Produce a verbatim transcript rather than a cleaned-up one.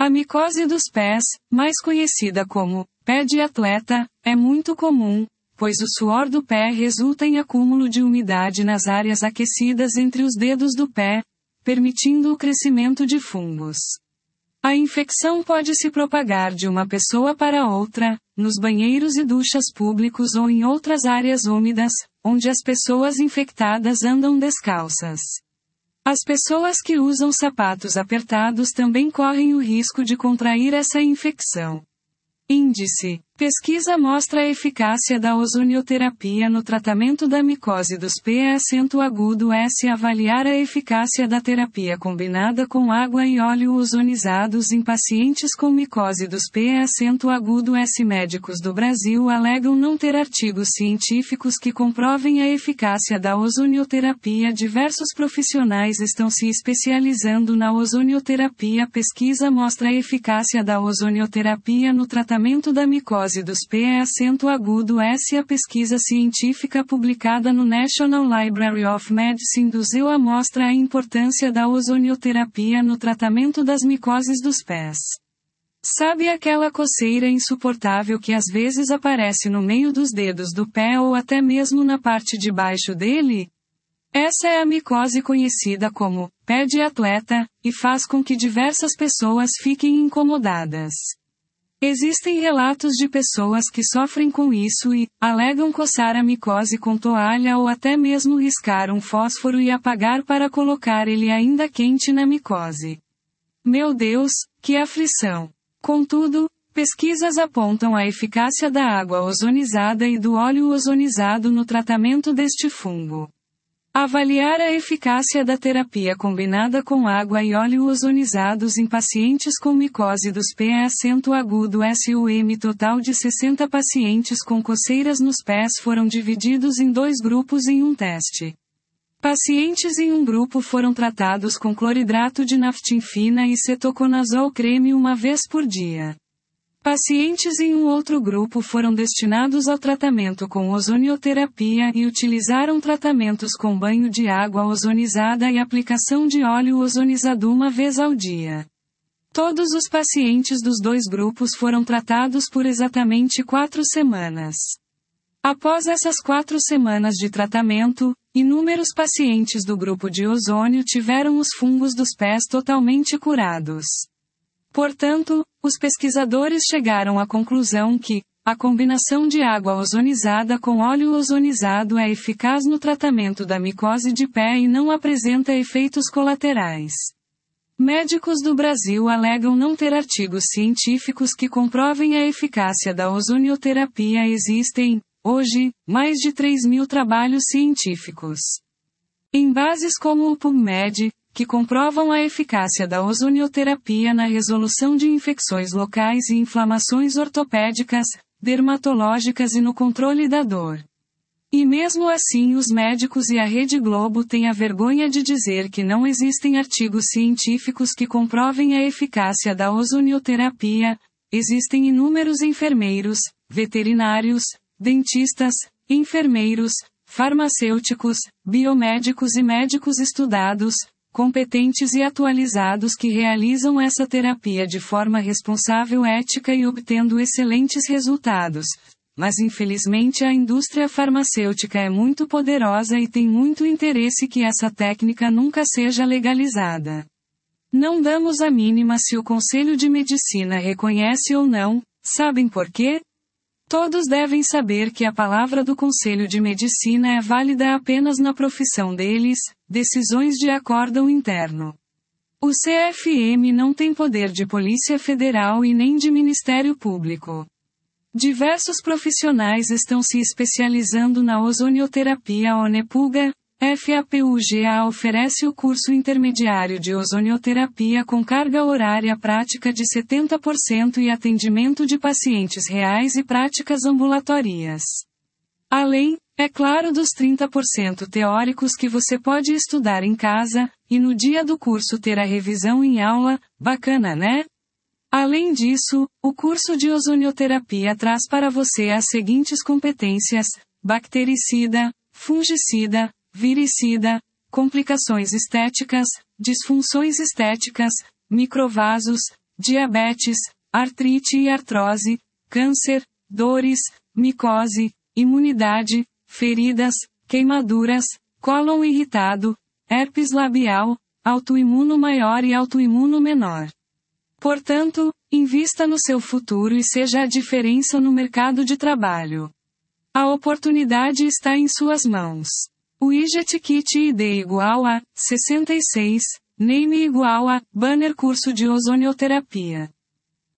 A micose dos pés, mais conhecida como pé de atleta, é muito comum, pois o suor do pé resulta em acúmulo de umidade nas áreas aquecidas entre os dedos do pé, permitindo o crescimento de fungos. A infecção pode se propagar de uma pessoa para outra, nos banheiros e duchas públicos ou em outras áreas úmidas, onde as pessoas infectadas andam descalças. As pessoas que usam sapatos apertados também correm o risco de contrair essa infecção. Índice. Pesquisa mostra a eficácia da ozonioterapia no tratamento da micose dos pés. Acento agudo S. Avaliar a eficácia da terapia combinada com água e óleo ozonizados em pacientes com micose dos pés. Acento agudo S. Médicos do Brasil alegam não ter artigos científicos que comprovem a eficácia da ozonioterapia. Diversos profissionais estão se especializando na ozonioterapia. Pesquisa mostra a eficácia da ozonioterapia no tratamento da micose dos pés. Acento agudo S. A pesquisa científica publicada no National Library of Medicine do Z E U mostra a importância da ozonioterapia no tratamento das micoses dos pés. Sabe aquela coceira insuportável que às vezes aparece no meio dos dedos do pé ou até mesmo na parte de baixo dele? Essa é a micose conhecida como pé de atleta, e faz com que diversas pessoas fiquem incomodadas. Existem relatos de pessoas que sofrem com isso e alegam coçar a micose com toalha ou até mesmo riscar um fósforo e apagar para colocar ele ainda quente na micose. Meu Deus, que aflição! Contudo, pesquisas apontam a eficácia da água ozonizada e do óleo ozonizado no tratamento deste fungo. Avaliar a eficácia da terapia combinada com água e óleo ozonizados em pacientes com micose dos pés. Acento agudo S. O M total de sessenta pacientes com coceiras nos pés foram divididos em dois grupos em um teste. Pacientes em um grupo foram tratados com cloridrato de naftinfina e cetoconazol creme uma vez por dia. Pacientes em um outro grupo foram destinados ao tratamento com ozonioterapia e utilizaram tratamentos com banho de água ozonizada e aplicação de óleo ozonizado uma vez ao dia. Todos os pacientes dos dois grupos foram tratados por exatamente quatro semanas. Após essas quatro semanas de tratamento, inúmeros pacientes do grupo de ozônio tiveram os fungos dos pés totalmente curados. Portanto, os pesquisadores chegaram à conclusão que a combinação de água ozonizada com óleo ozonizado é eficaz no tratamento da micose de pé e não apresenta efeitos colaterais. Médicos do Brasil alegam não ter artigos científicos que comprovem a eficácia da ozonioterapia. Existem, hoje, mais de três mil trabalhos científicos em bases como o PubMed, que comprovam a eficácia da ozonioterapia na resolução de infecções locais e inflamações ortopédicas, dermatológicas e no controle da dor. E mesmo assim os médicos e a Rede Globo têm a vergonha de dizer que não existem artigos científicos que comprovem a eficácia da ozonioterapia. Existem inúmeros enfermeiros, veterinários, dentistas, enfermeiros, farmacêuticos, biomédicos e médicos estudados, competentes e atualizados que realizam essa terapia de forma responsável, ética e obtendo excelentes resultados. Mas infelizmente a indústria farmacêutica é muito poderosa e tem muito interesse que essa técnica nunca seja legalizada. Não damos a mínima se o Conselho de Medicina reconhece ou não, sabem por quê? Todos devem saber que a palavra do Conselho de Medicina é válida apenas na profissão deles, decisões de acórdão interno. O C F M não tem poder de Polícia Federal e nem de Ministério Público. Diversos profissionais estão se especializando na ozonioterapia. A Onepuga, F A P U G A oferece o curso intermediário de ozonioterapia com carga horária prática de setenta por cento e atendimento de pacientes reais e práticas ambulatorias. Além, é claro, dos trinta por cento teóricos que você pode estudar em casa, e no dia do curso ter a revisão em aula. Bacana, né? Além disso, o curso de ozonioterapia traz para você as seguintes competências: bactericida, fungicida, viricida, complicações estéticas, disfunções estéticas, microvasos, diabetes, artrite e artrose, câncer, dores, micose, imunidade, feridas, queimaduras, cólon irritado, herpes labial, autoimuno maior e autoimuno menor. Portanto, invista no seu futuro e seja a diferença no mercado de trabalho. A oportunidade está em suas mãos. Widget Kit I D igual a sessenta e seis, Name igual a Banner curso de ozonioterapia.